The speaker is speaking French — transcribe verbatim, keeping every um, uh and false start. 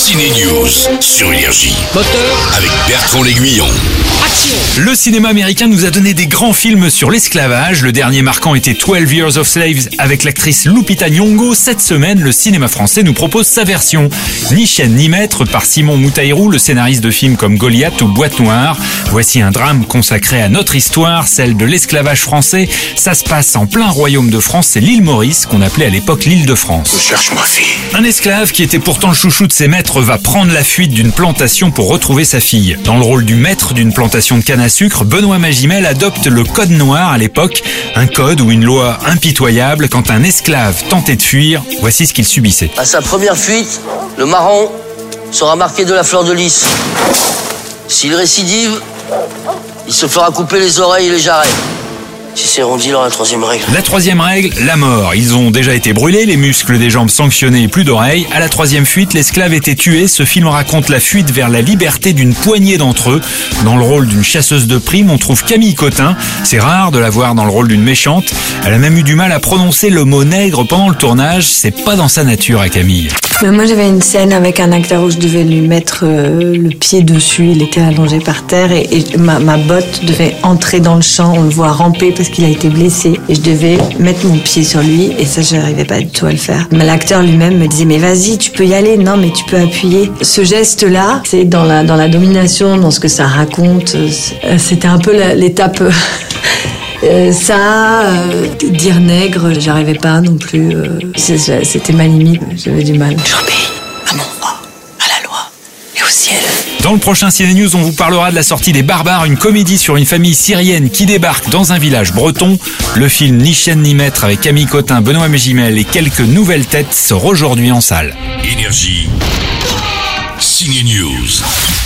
Ciné News sur Énergie. Moteur. Avec Bertrand L'Aiguillon. Action. Le cinéma américain nous a donné des grands films sur l'esclavage. Le dernier marquant était twelve Years of Slaves avec l'actrice Lupita Nyong'o. Cette semaine, le cinéma français nous propose sa version. Ni chaîne ni maître par Simon Moutaïrou, le scénariste de films comme Goliath ou Boîte Noire. Voici un drame consacré à notre histoire, celle de l'esclavage français. Ça se passe en plein royaume de France, c'est l'île Maurice, qu'on appelait à l'époque l'île de France. Cherche ma fille. Un esclave qui était pourtant le chouchou de ses maîtres va prendre la fuite d'une plantation pour retrouver sa fille. Dans le rôle du maître d'une plantation de canne à sucre, Benoît Magimel adopte le code noir à l'époque, un code ou une loi impitoyable. Quand un esclave tentait de fuir, voici ce qu'il subissait. À sa première fuite, le marron sera marqué de la fleur de lys. S'il récidive, il se fera couper les oreilles et les jarrets. Si c'est rond, il aura la troisième règle. La troisième règle, la mort. Ils ont déjà été brûlés, les muscles des jambes sanctionnés et plus d'oreilles. À la troisième fuite, l'esclave était tué. Ce film raconte la fuite vers la liberté d'une poignée d'entre eux. Dans le rôle d'une chasseuse de primes, on trouve Camille Cotin. C'est rare de la voir dans le rôle d'une méchante. Elle a même eu du mal à prononcer le mot nègre pendant le tournage. C'est pas dans sa nature à Camille. Mais moi j'avais une scène avec un acteur où je devais lui mettre euh, le pied dessus, il était allongé par terre et, et ma, ma botte devait entrer dans le champ, on le voit ramper parce qu'il a été blessé et je devais mettre mon pied sur lui et ça je n'arrivais pas du tout à le faire. Mais l'acteur lui-même me disait mais vas-y tu peux y aller, non mais tu peux appuyer. Ce geste-là, c'est dans la, dans la domination, dans ce que ça raconte, c'était un peu la, l'étape... Euh, ça, euh, dire nègre, j'arrivais pas non plus. Euh, c'était ma limite, j'avais du mal. J'obéis à mon roi, à la loi et au ciel. Dans le prochain Ciné News, on vous parlera de la sortie des Barbares, une comédie sur une famille syrienne qui débarque dans un village breton. Le film Ni chaîne ni maître avec Camille Cotin, Benoît Magimel et quelques nouvelles têtes sort aujourd'hui en salle. Énergie. Ciné News.